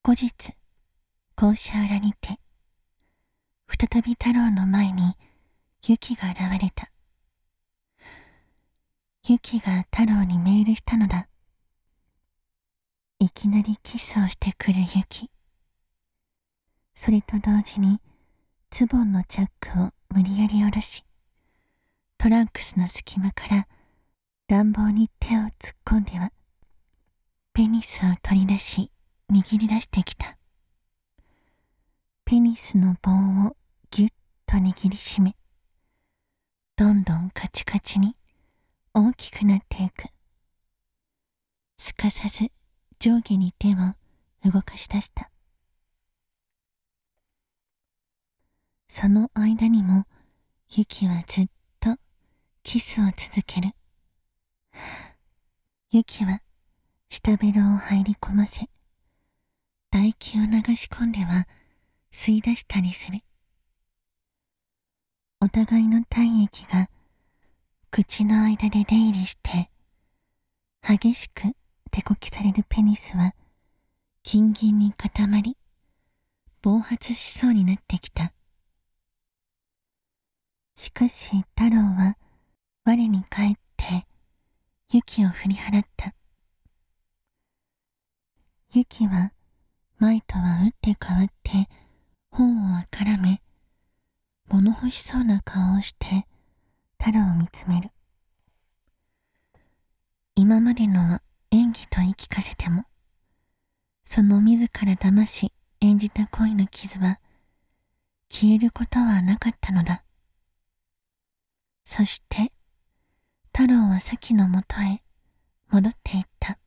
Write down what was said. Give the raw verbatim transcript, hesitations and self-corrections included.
後日、校舎裏にて、再び太郎の前にユキが現れた。ユキが太郎にメールしたのだ。いきなりキスをしてくるユキ。それと同時にズボンのチャックを無理やり下ろし、トランクスの隙間から乱暴に手を突っ込んでは、ペニスを取り出し握り出してきた。ペニスの棒をぎゅっと握りしめ、どんどんカチカチに大きくなっていく。すかさず上下に手を動かし出した。その間にもユキはずっとキスを続ける。ユキは舌ベロを入り込ませ、唾液を流し込んでは吸い出したりする。お互いの体液が口の間で出入りして、激しく手こきされるペニスはギンギンに固まり、暴発しそうになってきた。しかし太郎は我に返ってユキを振り払った。ユキは前とは打って変わって頬をあからめ、物欲しそうな顔をして太郎を見つめる。今までのは演技と言い聞かせても、その自ら騙し演じた恋の傷は消えることはなかったのだ。そして太郎は咲のもとへ戻っていった。